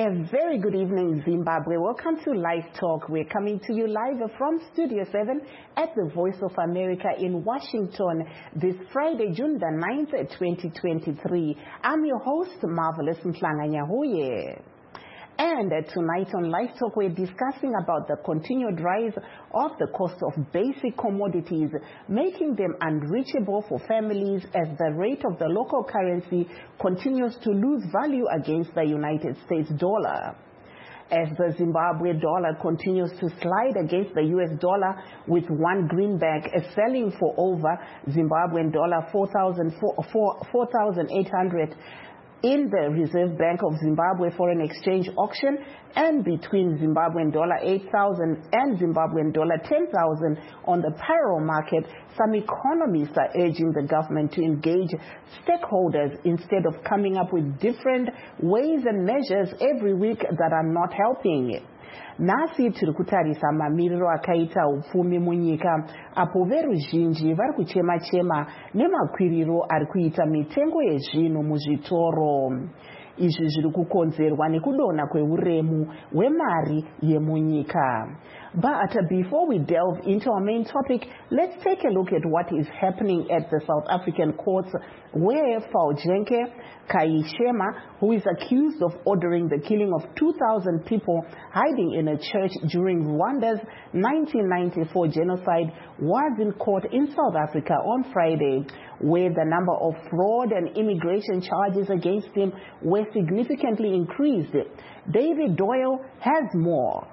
A very good evening, Zimbabwe. Welcome to Live Talk. We're coming to you live from Studio 7 at the Voice of America in Washington this Friday, June the 9th, 2023. I'm your host, Marvelous Mhlanganyahuye. And tonight on Live Talk, we're discussing about the continued rise of the cost of basic commodities, making them unreachable for families as the rate of the local currency continues to lose value against the United States dollar. As the Zimbabwe dollar continues to slide against the US dollar, with one greenback selling for over Zimbabwean dollar 4,800 in the Reserve Bank of Zimbabwe foreign exchange auction, and between Zimbabwean dollar 8,000 and Zimbabwean dollar 10,000 on the parallel market, some economists are urging the government to engage stakeholders instead of coming up with different ways and measures every week that are not helping. Nasi tiri kutarisa mamiriro akaita upfumi munyika apo veruzhinji vari kuchema-chema nemakwiriro ari kuita mitengo yezvinhu muzvitoro. Izvi zviri kukonzerwa nekudonha kweuremu hwemari yemunyika. But before we delve into our main topic, let's take a look at what is happening at the South African courts, where Faujenke Kayishema, who is accused of ordering the killing of 2,000 people hiding in a church during Rwanda's 1994 genocide, was in court in South Africa on Friday, where the number of fraud and immigration charges against him were significantly increased. David Doyle has more.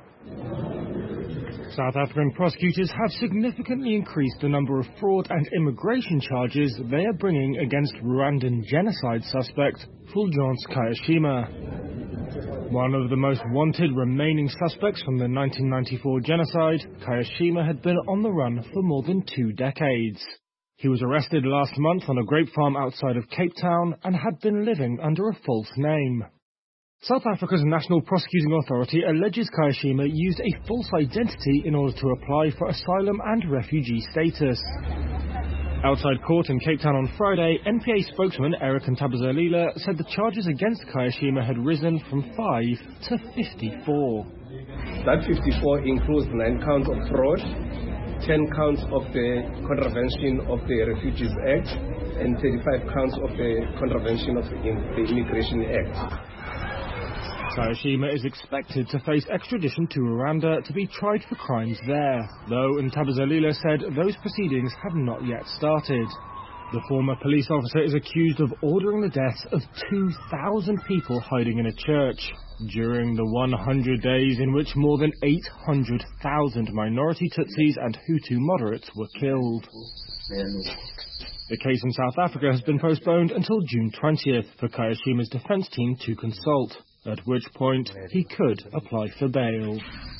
South African prosecutors have significantly increased the number of fraud and immigration charges they are bringing against Rwandan genocide suspect Fulgence Kayishema. One of the most wanted remaining suspects from the 1994 genocide, Kayishema had been on the run for more than 2 decades. He was arrested last month on a grape farm outside of Cape Town and had been living under a false name. South Africa's National Prosecuting Authority alleges Kayishema used a false identity in order to apply for asylum and refugee status. Outside court in Cape Town on Friday, NPA spokesman Eric Ntabazalila said the charges against Kayishema had risen from 5 to 54. That 54 includes 9 counts of fraud, 10 counts of the contravention of the Refugees Act, and 35 counts of the contravention of the Immigration Act. Kayishema is expected to face extradition to Rwanda to be tried for crimes there, though Ntabazalila said those proceedings have not yet started. The former police officer is accused of ordering the deaths of 2,000 people hiding in a church during the 100 days in which more than 800,000 minority Tutsis and Hutu moderates were killed. The case in South Africa has been postponed until June 20th for Kayishema's defense team to consult, at which point he could apply for bail.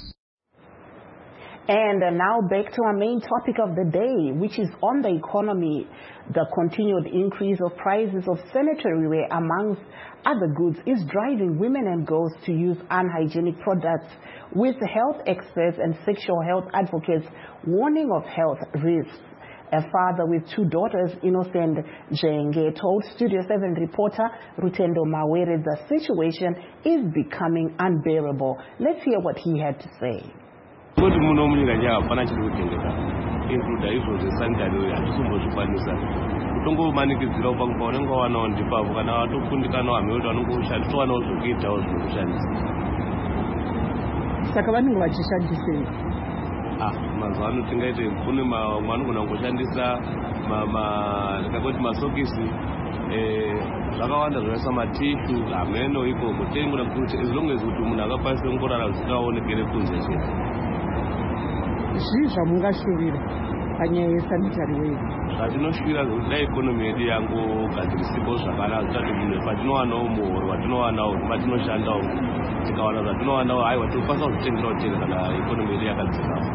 And now back to our main topic of the day, which is on the economy. The continued increase of prices of sanitary ware, amongst other goods, is driving women and girls to use unhygienic products, with health experts and sexual health advocates warning of health risks. A father with 2 daughters, Innocent Jenge, told Studio 7 reporter Rutendo Mawere the situation is becoming unbearable. Let's hear what he had to say. Mazano tingaite kune mwanogona kushandisa masokisi zvakawanda zvakaisa matishu ameno iko kutengura kuti as long as kuti munhu akakwanisa kungorara zvikaonekere kunze chete. Zvii zvamungashuvira panyaya yesanitary ware? Zvatinoshuvira zvekuti dai ikonomi yedu yangogadzirisikawo zvakanaka, zvitati munhu patinowanawo muhoro watinowana patinoshandawo tikawana zvatinowanawo haiwa tinokwanisa kuzvitengerawo chete kana ikonomi yedu yakadzikawo.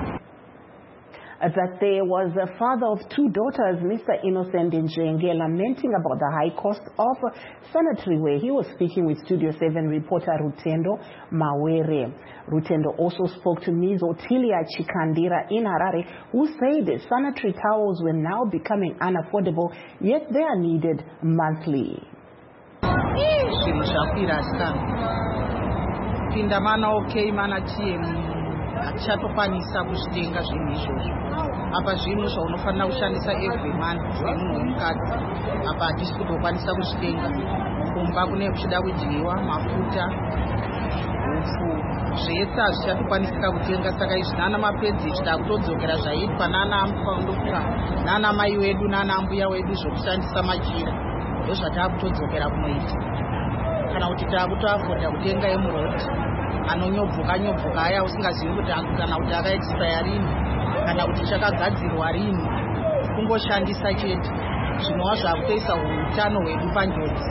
That there was a father of 2 daughters, Mr. Innocent Njenge, lamenting about the high cost of sanitary ware. He was speaking with Studio 7 reporter Rutendo Mawere. Rutendo also spoke to Ms. Otilia Chikandira in Harare, who said sanitary towels were now becoming unaffordable, yet they are needed monthly. zvinhu zvakwira sikana pinda mana okay mana TM hatichatokwanisa kuzvitenga zvinhu izvozvo apa zvinhu zvaunofanira kushandisa every month semunhu womukadzi apa hatisi kutokwanisa kuzvitenga kumba kune kuchida kudyiwa mafuta upfu zvese hazvichatokwanisika kutenga saka izvi nana mapedzi zvida kutodzokera zvaitwa nana amukandokura nana mai wedu nana mbuya wedu zvokushandisa machira ndozvatakutodzokera kunoita kana kuti takutoafoda kutenga emuroti anonyobvuka aya usingazivi kuti kana kuti akaexpire rini kana kuti chakagadzirwa rini kungoshandisa chete zvinova zvakutoisa utano hwedu panjodzi.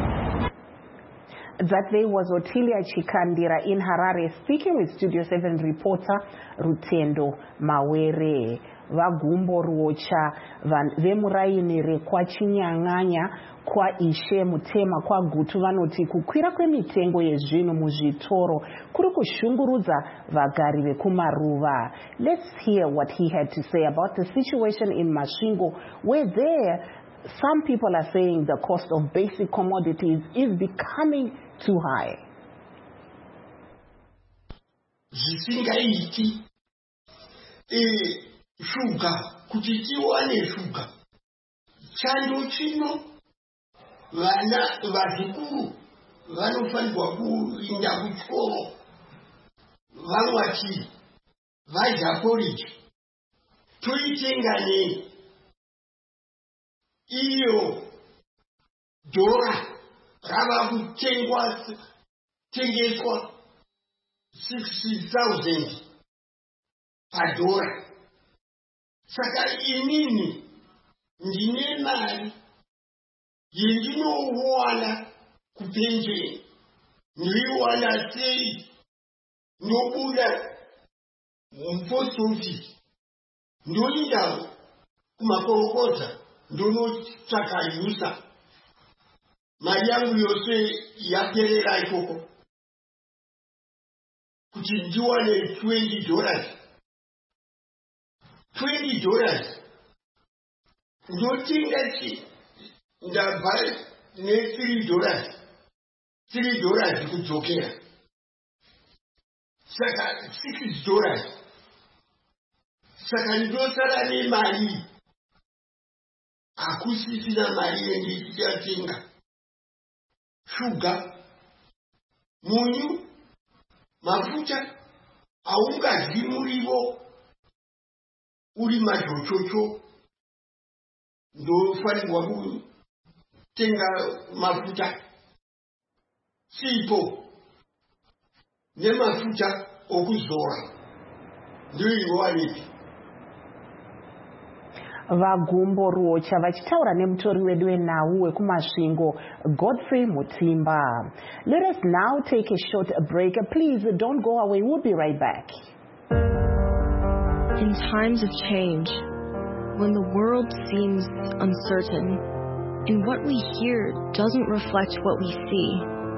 That day was Otilia Chikandira in Harare speaking with Studio 7 reporter Rutendo Mawere. Vagumbo ruocha vemurainire kwa chinyang'anya kwa ishe mutema kwa gutu vanoti kukwira kwemitengo yezvinhu muzvitoro kuri kushungurudza vagari vekumaruva. Let's hear what he had to say about the situation in Masvingo, where there some people are saying the cost of basic commodities is becoming too high. Shuga, kuti tiwane shuga. Chando chino, vana vazukuru, vanofanirwa kuinda kuchikoro, vanwati, vaja porridge. Toitenga nei. Iyo dora rava kutengeswa 60,000 padora. Saka inini ndine mari yendinowana kupensheni ndinoiwana sei nobuda mupost office ndoinda kumakorokoza ndonotsvaka yusa mari yangu yose yaperera ikoko kuti ndiwane $20. $20 ndotenga chi ndabva ne$3 $3 kudzokera saka $6 saka ndosara nemari hakusisina mari yendichatenga shuga munyu mafuta haungadyi murivo uri majochocho ndofanirwa kutenga mafuta sipo nemafuta okuzora ndoingowaniki. Vagumbo ruocha vachitaura nemutori wedu wenhau wekumasvingo Godfrey Mutimba. Let us now take a short break. Please don't go away. We'll be right back. In times of change, when the world seems uncertain and what we hear doesn't reflect what we see,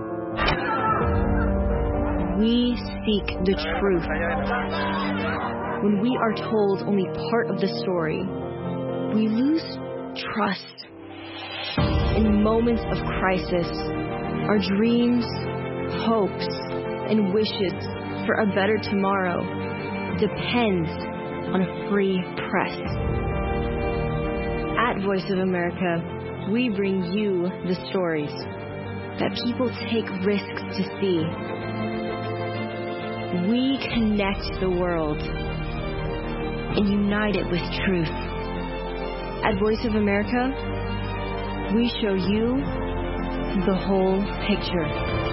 we seek the truth. When we are told only part of the story, we lose trust. In moments of crisis, our dreams, hopes, and wishes for a better tomorrow depends on a free press. At Voice of America, we bring you the stories that people take risks to see. We connect the world and unite it with truth. At Voice of America, we show you the whole picture.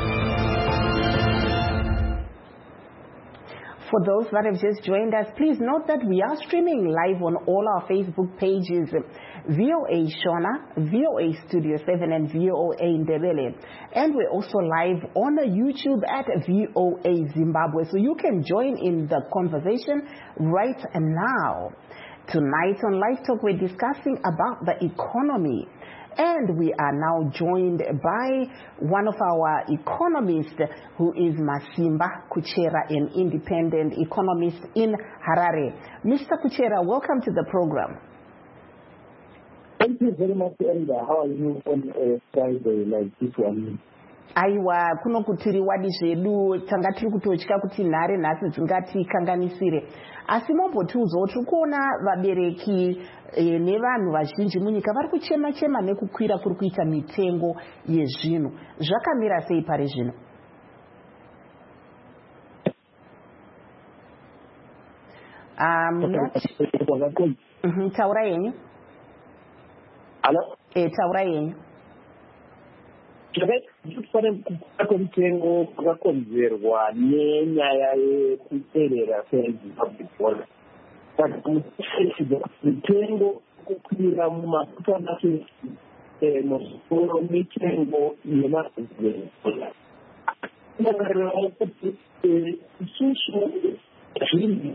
For those that have just joined us, please note that we are streaming live on all our Facebook pages, VOA Shona, VOA Studio 7, and VOA Ndebele. And we're also live on YouTube at VOA Zimbabwe, so you can join in the conversation right now. Tonight on Live Talk, we're discussing about the economy. And we are now joined by one of our economists, who is Masimba Kuchera, an independent economist in Harare. Mr. Kuchera, welcome to the program. Thank you very much, Elder. How are you on a Friday like this one? Aiwa, kuno kutiriwadi zvedu tanga tiri kutotya kuti nhare nhasi dzingatikanganisire. Asi mombotiudzawo tiri kuona vabereki nevanhu vazhinji munyika vari kuchema-chema nekukwira kuri kuita mitengo yezvinhu. Zvakamira sei pari zvino? Taura yenyu. Taura yenyu. Zvakafanira kukwira kwemitengo kwakakonzerwa nenyaya yekuperera kweZimbabwe dollar. Saka mitengo kukwira mumasupamaketi muzvitoro mitengo yemaZimbabwe. Tinogarirawo kuti isusu zvinhu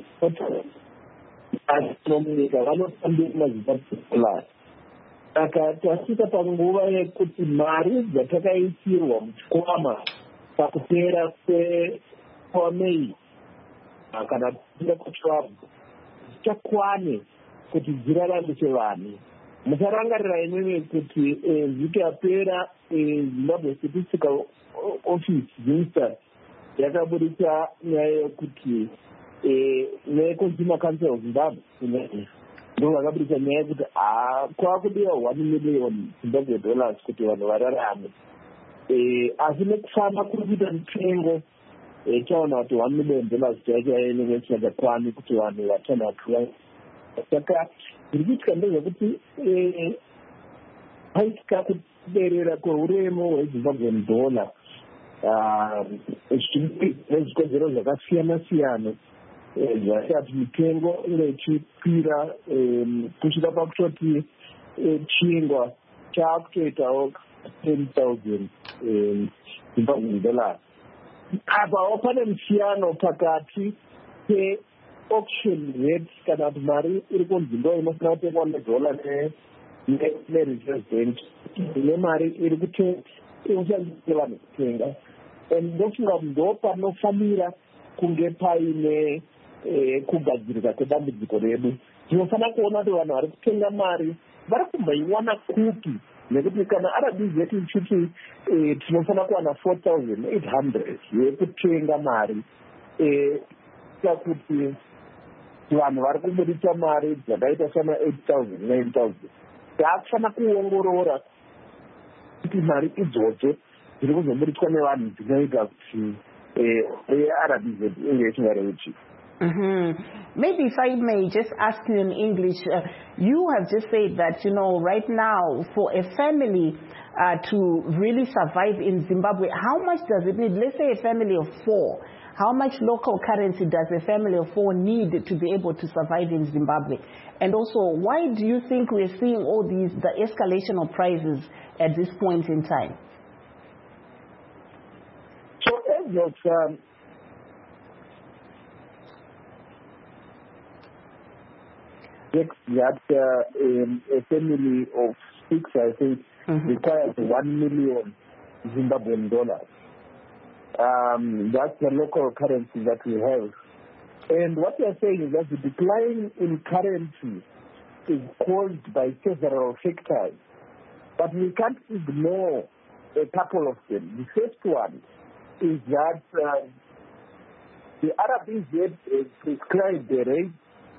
munyika vanotambira maZimbabwe dollar. Saka tasvika panguva yekuti mari dzatakaitirwa muchikwama pakupera kwaMei kana kupera kwaTwelve dzichakwane kuti dziraramise vanhu. Musarangarira imweni kuti vhiki yapera Zimbabwe Statistical Office ZINSTAT yakabudisa nyaya yekuti neConsumer Council of Zimbabwe ndo vakabudisa nyaya yekuti kwakudiwa 1 million Zimbabwe dollars kuti vanhu vararame. Asi nekufamba kuri kuita mitengo taona kuti 1 million dollars chaichainenge chichakakwani kuti vanhu vatanhatu. Saka zviri kuitika ndezvekuti paitika kuberera kweuremo hweZimbabwean dollar zvikonzero zvakasiyana-siyana zvasati mitengo inge ichikwira kusvika pakutoti chingwa chaakutoitawo 10,000 Zimbabwean dollars. Apawo pane musiyano pakati pe-auction rate kana kuti mari iri kunzi ndo inofanira kutengwa nedhola nereserve bank nemari iri kushandiswa vanhu kutenga. And ndofunga kuti ndo panofanira kunge paine kugadzirika kwedambudziko redu. Tinofanira kuona kuti vanhu vari kutenga mari vari kumboiwana kupi, nekuti kana RBZ ichiti tinofanira kuwana 4,800 yekutenga mari kuti vanhu vari kubudisa mari dzakaita sana 8,000 9,000 taakufanira kuongorora kuti mari idzodzo dziri kuzobudiswa nevanhu dzinoita kuti RBZ inge isingareuchi. Maybe if I may just ask you in English, you have just said that, right now for a family to really survive in Zimbabwe, how much does it need? Let's say a family of 4. How much local currency does a family of 4 need to be able to survive in Zimbabwe? And also, why do you think we're seeing all the escalation of prices at this point in time? So as of that a family of 6, I think, requires 1 million Zimbabwean dollars. That's the local currency that we have. And what we are saying is that the decline in currency is caused by several factors. But we can't ignore a couple of them. The first one is that the RBZ has prescribed a rate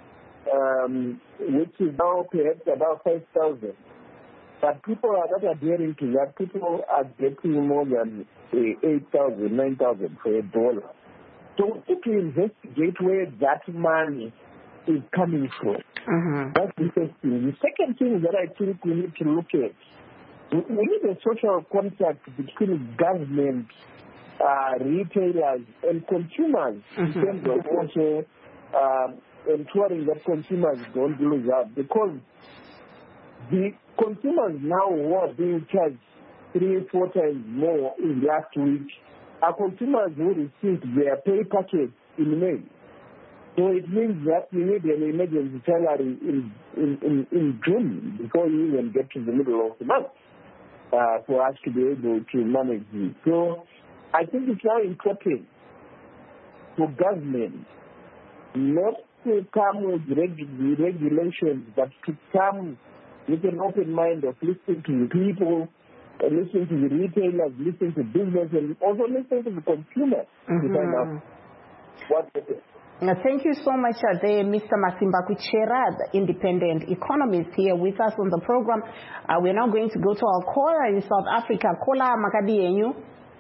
which is now perhaps about 5,000. But people are not adhering to that. People are getting more than 8,000, 9,000 for $1. So we need to investigate where that money is coming from. That's the first thing. The second thing that I think we need to look at, we need a social contract between government, retailers, and consumers in terms of also ensuring that consumers don't lose out, because the consumers now who are being charged 3-4 times more in last week are consumers who received their pay package in May. So it means that we need an emergency salary in June before you even get to the middle of the month for us to be able to manage it. So I think it's now important for government not to come with regulations, but to come with an open mind of listening to the people, listening to the retailers, listening to business, and also listening to the consumer to find out what it is. Thank you so much, Mr. Masimba Kuchera, the independent economist here with us on the program. We're now going to go to our caller in South Africa. Caller Makadi Yenyu.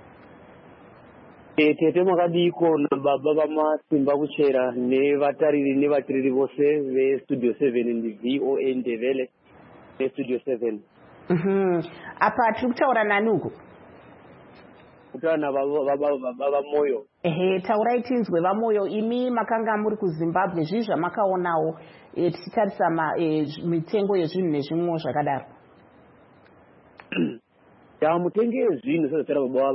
Tete Makadiko na baba Masimba Kuchera ne vatiriri vose ve Studio 7 in the VOA Ndebele ve Studio 7. Apa tukutaura nanuku? Kutana baba moyo. Taurai tinzwe vamoyo imi makanga muri kuZimbabwe zvizva makaonawo tichitarisa mitengo yezvinhu nezvimwe zvakadaro. Mutengo yezvinhu sezvatara baba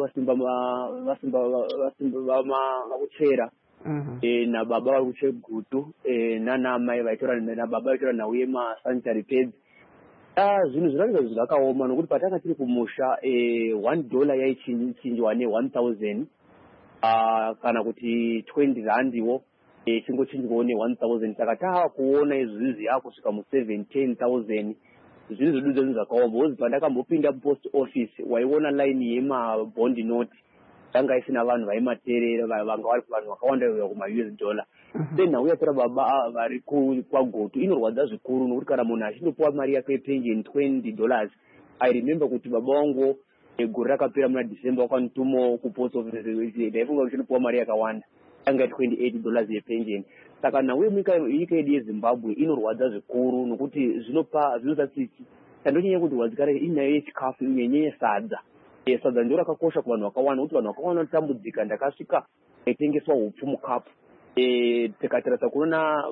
vasimba vakuchera nababa vari kuchegutu nanamai vaitora nababa vaitora nauye masanitary pads. Zvinhu zvinoratidza kuti zvakaoma nokuti patanga tiri kumusha $1 yaichinjwa ne1000 kana kuti 20 randiwo chingochinjwawo ne1000. Saka taakuona izvizvi yakusvika mu7-10,000. Zvinhu zvedu zvinhu zvakaoma because pandakambopinda post office waiona line yemabond note yanga isina vanhu vaimateerera vanga vari vanhu vakawanda kuuya kuma-US dollar. Then nauya tara baba vari kwagoto inorwadza zvikuru nokuti kana munhu achindopuwa mari yake yepension $20. I remember kuti baba wangu gore rakapera muna December wakanitumawo kupost office ndaifunga kuti inopuwa mari yakawanda yanga $28 yepension. Saka nauye nyika yedu yeZimbabwe inorwadza zvikuru nokuti zvinopa tsitsi. Tandonyanya kuti wadzikare inayo yechikafu nyenyeye sadza. Sadza ndio rakakosha kuvanhu vakawanda nokuti vanhu vakawanda vanotambudzika. Ndakasvika aitengeswa hupfu mukapu. Tikatarisa kuona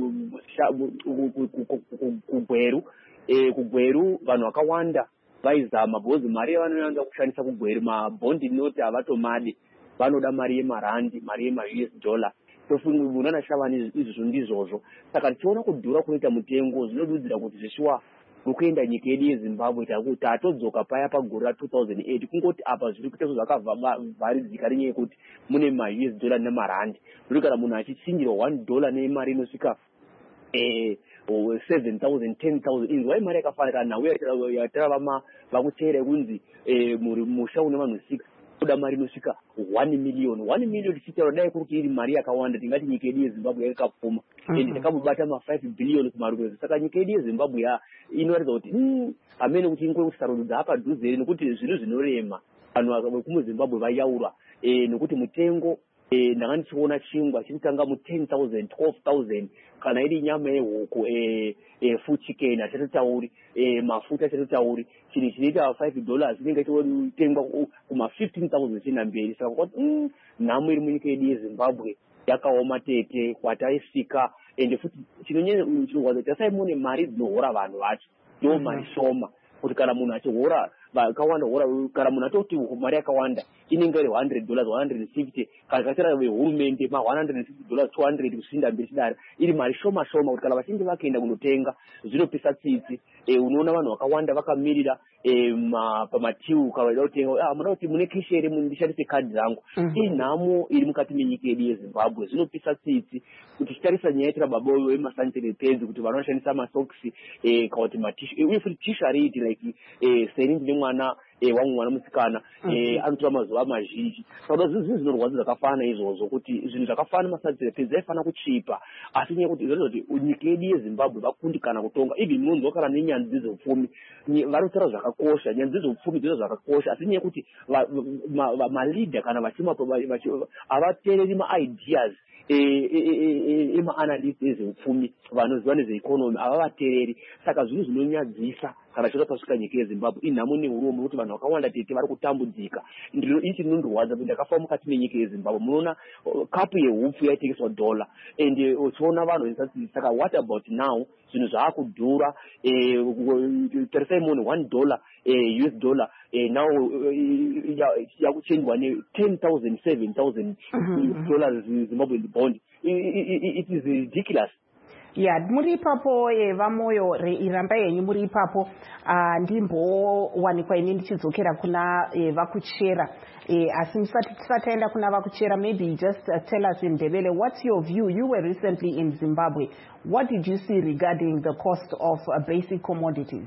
kugweru vanhu vakawanda vaizama because mari yavanowanza kushandisa kugweru mabondi note havatomadi, vanoda mari yemarandi, mari yema-US dollar. Tofunga shavani izvozvo ndizvozvo. Saka tichiona kudhura kunoita mutengo zvinodudzira kuti zvishuwa kuenda nyika yedu yeZimbabwe takuti atodzoka paya pagore ra2008 kungoti apa zviri kuita zvakavharidzika nenyaya yekuti mune ma-US dollar nemarandi. Zviri kana munhu achichinjirwa $1 nemari inosvika 7,000 10,000 inzwa imari yakafanira nauye yatara vakuteera kunzi musha une vanhu 6 kuda mari inosvika 1 million. 1 million tichitaura dai kuti iri mari yakawanda tingati nyika yedu yeZimbabwe yakapfuma and takambobata ma5 billion kumarukwezo. Saka nyika yedu yeZimbabwe inoratidza kuti amene kuti ingwe kuti sarudza apadhuze nokuti zvinhu zvinorema vanhu vekumuZimbabwe vayaura nokuti mutengo ndanga ndichiona chingwa chirikutanga mu10,000 12,000 kana iri nyama yehuku food chicken achatitauri mafuta achatitauri chinhu chinoita $5 chinenge chitengwa kuma15,000 china mberi. Saka kwati nhamo iri munyika yedu yeZimbabwe yakaoma tete kwataisvika ende futi chinorwadza tasaimone mari dzinohora vanhu vacho ndo mari shoma kuti kana munhu achihora vakawanda hora kana munhu atoti mari yakawanda inenge iri $100 $150 kana katira vehurumende ma$150 $200 kusvinda mberi chidari iri mari shoma shoma kuti kana vachinge vakaenda kundotenga zvinopisa tsitsi. Unoona vanhu vakawanda vakamirira pamatiu kavaida kutenga muda kuti mune kishi here ndishandise kadhi rangu. Inhamo iri mukati menyika yedu yeZimbabwe zvinopisa tsitsi kuti tichitarisa nyaya yetira baba uyo wemasanitary pads kuti vanhu vanoshandisa masokisi kana kuti matishu uye futi tishu ariiti like seri ndine mwana wangu mwana musikana anotora mazuva mazhinji. Saka zvinhu zvinorwadza zvakafanana izvozvo kuti zvinhu zvakafanana masanitary pads zvaifana kuchipa asi nyaya kuti zvinoita kuti nyika yedu yeZimbabwe vakundikana kutonga even munonzwa kana nenyanzvi dzezveupfumi vanotaura zvakakosha. Nyanzvi dzezveupfumi dzino zvakakosha asi nyaya kuti malidha kana havateereri maideas ema-analyst ezveupfumi vanoziva nezveeconomy havavateereri. Saka zvinhu zvinonyadzisa kana chiro tasvika nyika yeZimbabwe inhamo neurombo nokuti vanhu vakawanda tete vari kutambudzika. Ichi ndinondorwadza kuti ndakafa mukati menyika yeZimbabwe munoona kapu yehupfu yaitengeswa $1 ende uchiona vanhu. Saka what about now zvinhu zvaakudhura tarisai mone $1 US dollar now yakuchenjwa ne10,000 7,000 dollars Zimbabwean bond. It is ridiculous. Yeah, muri ipapo vamoyo iramba yenyu muri ipapo ndimbowanikwa ini ndichidzokera kuna vakuchera asi tisataenda kuna vakuchera, maybe just tell us in Ndebele, what's your view? You were recently in Zimbabwe. What did you see regarding the cost of basic commodities?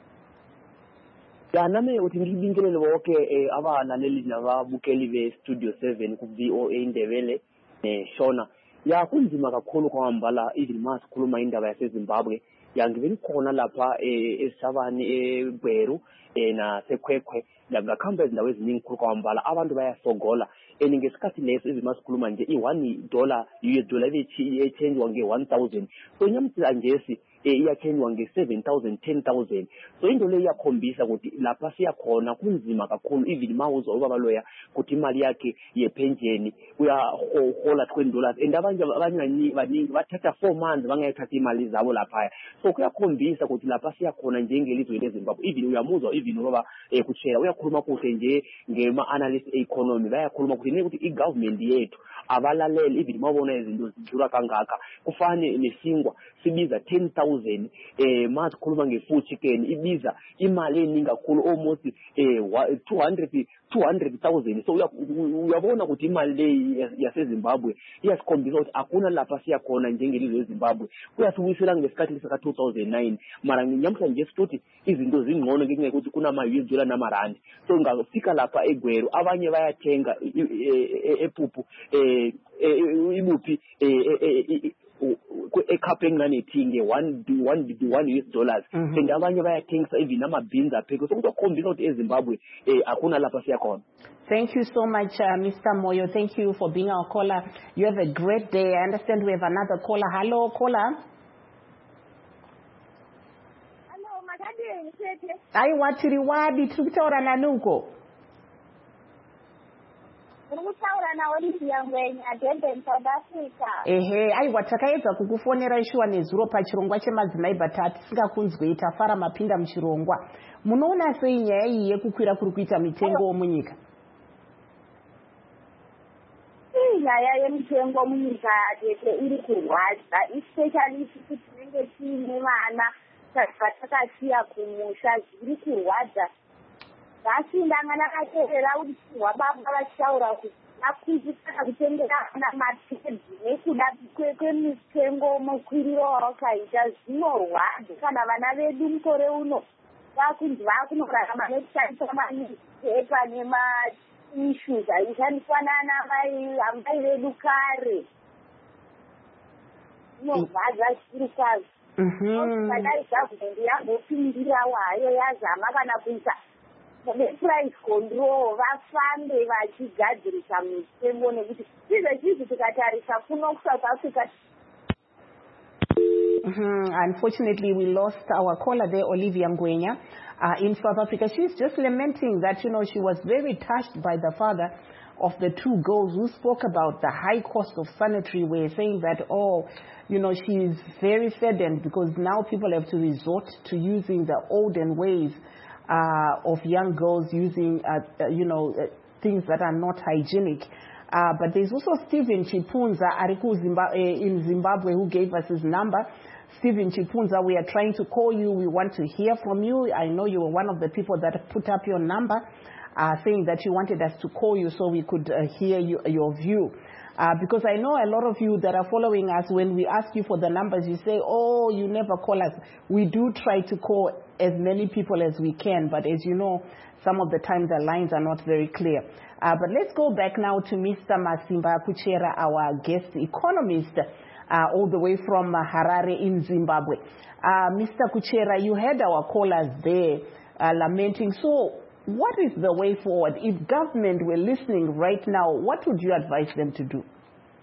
Nami uthi ngibingelele bonke abalaleli nababukeli be-Studio 7 ku-VOA Ndebele Shona. Ya kunzima kakhulu kwamambala even masikhuluma indaba yaseZimbabwe. Ya ngiveni khona lapha eShabani eGweru naseKwekwe ngakhamba izindawo eziningi khulu kwamambala abantu bayasogola ngesikhathi leso masikhuluma nje $1 US dollar echange nge-1000 so nyamthiza njesi iyachangewa nge-7,000 10,000 so into le iyakhombisa ukuthi lapha siyakhona kunzima kakhulu even mawuzo ubaba loya ukuthi imali yakhe yepensheni uyahola $20 and abanye baningi bathatha 4 months bangayithatha imali zabo lapha so kuyakhombisa ukuthi lapha siyakhona njengelizwe leZimbabwe even uyamuzwa even ubaba kuchera uyakhuluma kuhle nje ngema-analyst economy bayakhuluma ukuthi i-government yethu abalaleli even mabona izinto zidura kangaka kufane nesingwa sibiza 10,000 masikhuluma nge-food chicken ibiza imali eningi kakhulu almost 200,000 so uyabona ukuthi imali le yaseZimbabwe iyasikhombisa ukuthi akuna lapha siyakhona njengelizwe leZimbabwe kuyasibuyisela ngesikhathi sika-2009 mara nyamhlanje sithi izinto zingcono ngeke kunama-US dollar namarandi so ngafika lapha eGweru abanye bayathenga epuphu ibuphi ekhaphe enganethinge $1 US dollars and abanye bayathengisa even ama-beans apheke so kuyakhombisa ukuthi eZimbabwe akuna lapha siyakhona. Thank you so much, Mr. Moyo. Thank you for being our caller. You have a great day. I understand we have another caller. Hello, caller. Hello, Makadeni. Aiwa tiri wadi tiri kutaura nanuko. Urikutaura naOlivia Ngwenya, Durban, South Africa. Aiwa takaedza kukufonera ishuwa nezuro pachirongwa chemadzimai batatu tisingakunzwi tafara mapinda muchirongwa. Munoona sei nyaya iyi yekukwira kuri kuita mitengo munyika? Nyaya yemitengo munyika iri kurwadza, especially kuti tinenge tiine vana vatakasiya kumusha zviri kurwadza. Asi ndakatevera kuti wababa vachitaura kuti vakunzikana kutengera vana matiketi nekuda kwemitengo mukwiriro wawakaita zvinorwadza kana vana vedu mukore uno vakunzi vakunorarama nekushandisa mapepa nemaissues aishandiswa naamai vedu kare zvinorwadza zvikuru kwazvo. Kadai gavhumendi yambopindirawo hayo yazama kana kuisa price control vafambe vachigadzirisa mitengo nekuti izvezvizvi tikatarisa kuno kuSouth Africa. Unfortunately, we lost our caller there, Olivia Ngwenya, in South Africa. She's just lamenting that, she was very touched by the father of the two girls who spoke about the high cost of sanitary ware, saying that, she's very saddened because now people have to resort to using the olden ways of young girls using, things that are not hygienic. But there's also Stephen Chipunza in Zimbabwe who gave us his number. Stephen Chipunza, we are trying to call you. We want to hear from you. I know you were one of the people that put up your number, saying that you wanted us to call you so we could hear your view. Because I know a lot of you that are following us, when we ask you for the numbers, you say, oh, you never call us. We do try to call as many people as we can, but as you know, some of the time the lines are not very clear. But let's go back now to Mr. Masimba Kuchera, our guest economist, all the way from Harare in Zimbabwe. Mr. Kuchera, you had our callers there lamenting. So what is the way forward? If government were listening right now, what would you advise them to do?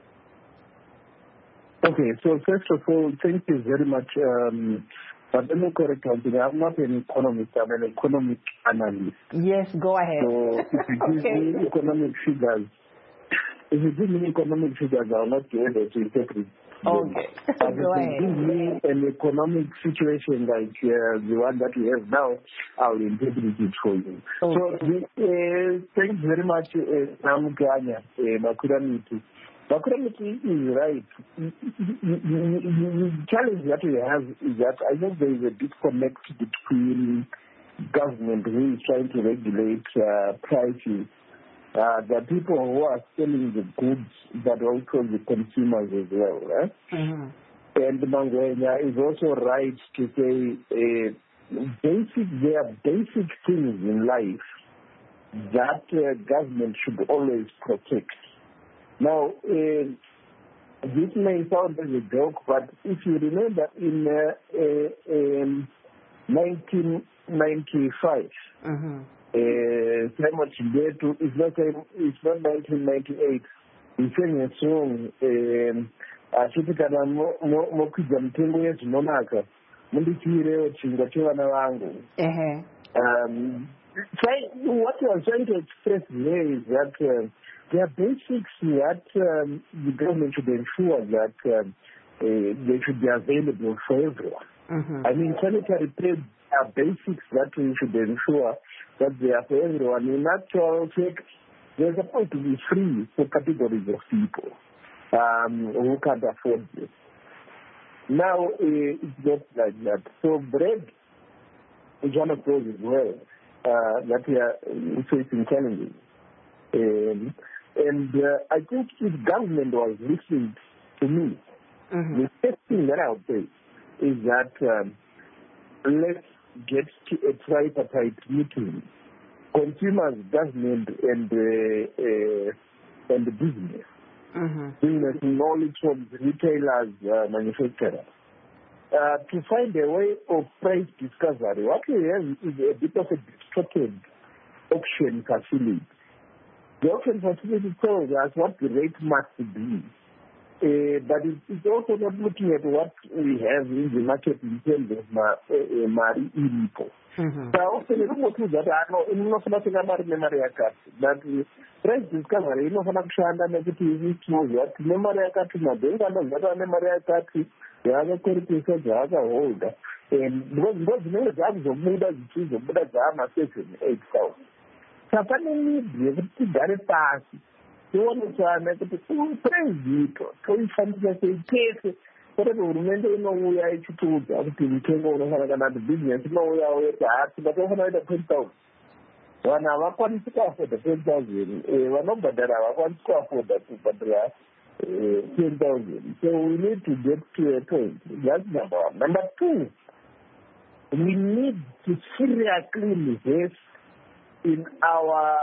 Okay, so first of all, thank you very much. But let me correct something. I'm not an economist, I'm an economic analyst. Yes, go ahead. So if you give me economic figures, I will not be able to interpret. Okay, go ahead. If you give me an economic situation like the one that we have now, I will interpret it for you. Okay. So thanks very much, Namukanya, Makuramiti. Macrometry is right. The challenge that we have is that I think there is a disconnect between government who is trying to regulate prices, the people who are selling the goods, but also the consumers as well. Right? Mm-hmm. And Mangwenya is also right to say there are basic things in life that government should always protect. Now, this may sound as a joke, but if you remember in 1995, Simon Chibetu, it's not 1998, he sang a song, achitikana mokwidza mitengo yezvinonaka mundichiirewo chingwa chevana vangu. What I was trying to express there is that there are basics that the government should ensure that they should be available for everyone. I mean, sanitary pads are basics that we should ensure that they are for everyone. In actual fact, they're supposed to be free for categories of people who can't afford this. Now, it's not like that. So bread is one of those as well that we are facing challenges. And I think if government was listening to me, the first thing that I would say is that let's get to a tripartite meeting. Consumers, government, and the business. Business knowledge from retailers, manufacturers. To find a way of price discovery. What we have is a bit of a distorted auction facility. The auction facility tells us what the rate must be. But it's also not looking at what we have in the market in terms of Mari Ilipo. So often, you know that I know in North America, memory account. But price discovery, you know, for Nakshanda, negative, that memory account, memory account, the other quality says the other holder. And those names are the Buddha, the trees of Buddha, the Ama Session, 8,000. So, finally, the very fast. You want to make it a price vehicle. So, you find that a case. Whatever remember, you know, we are to do everything came over another business, you know, we are with that, but over the 10,000. One hour, one square for the 10,000. One of the other, 1 square for the 10,000. So we need to get to a point. That's number one. Number two, we need to seriously invest in our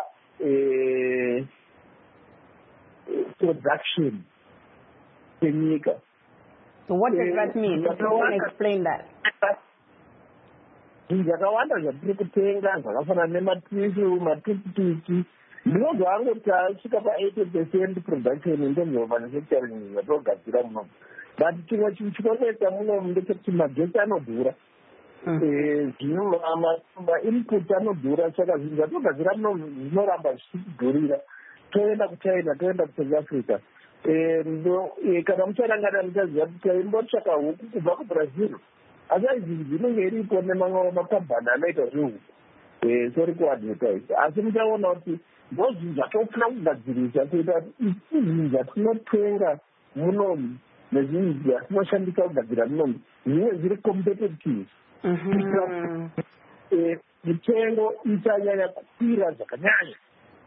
production technique. So what does that mean? Can you explain that? Zvakawanda zvatiri kutenga zvakafanana nematishu matipitiki ndinozvangu tasvika pa80% production in terms of manufacturing zvatogadzira munomu. But chimwe chinhu chikonetsa munomu ndechekuti magetsi anodhura. Input anodhura saka zvinhu zvatogadzira munomu zvinoramba zvichidhurira. Toenda kuchina, toenda kuSouth Africa. Kana mucharangana muchaziva kuti taimbotsvaka huku kubva kuBrazil. Asi izvi zvinenge iripo nemamwe makambani anoita zvehuku. Sorry kuadvertise. Asi muchaona kuti ndozvinhu zvatofuna kugadzirisa kuita kuti zvinhu zvatinotenga munomu nezvinhu zvatinoshandisa kugadzira munomu zvinenge zviri competitive. Mitengo isanyanya kukwira zvakanyanya.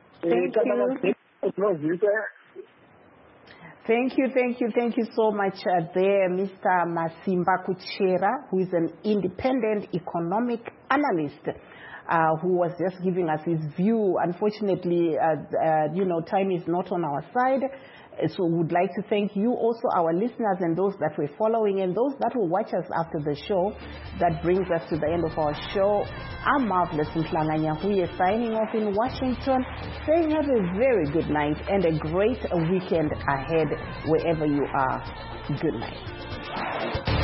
Thank you so much there, Mr. Masimba Kuchera, who is an independent economic analyst, who was just giving us his view. Unfortunately, time is not on our side. So we would like to thank you also, our listeners, and those that were following, and those that will watch us after the show. That brings us to the end of our show. I'm Marvelous Mhlanganya, who is signing off in Washington, saying have a very good night and a great weekend ahead wherever you are. Good night.